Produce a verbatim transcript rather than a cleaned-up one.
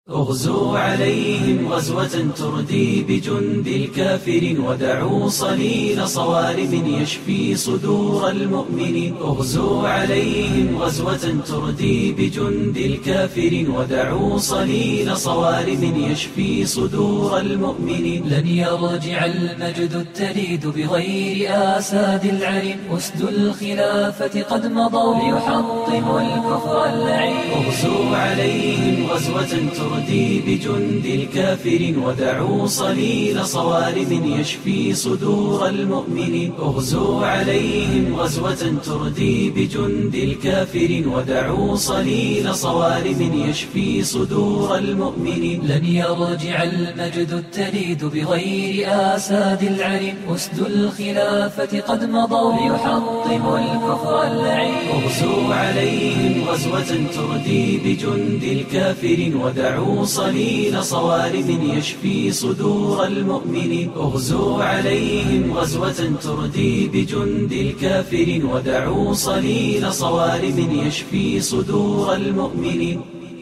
اغزوا عليهم غزوة تردي بجند الكافرين، ودعوا صليل صوارم يشفي صدور المؤمنين. اغزوا عليهم غزوة تردي بجند الكافرين، ودعوا صليل صوارم يشفي صدور المؤمنين. لن يرجع المجد التليد بغير آساد العرين، أسد الخلافة قد مضوا ليحطموا الكفر اللعين. اغزوا عليهم غزوة تردي بجند الكافرين، ودعوا صليل صوارم يشفي صدور المؤمنين. اغزوا عليهم غزوة تردي بجند الكافرين، ودعوا صليل صوارم يشفي صدور المؤمنين. لن يرجع المجد التليد بغير آساد العرين، أسد الخلافة قد مضوا ليحطموا الكفر اللعين. اغزوا عليهم غزوة تردي بجند الكافرين، ودعوا صليل صوارم يشفي صدور المؤمنين. اغزوا عليهم غزوة تردي بجند الكافرين، ودعوا صليل صوارم يشفي صدور المؤمنين.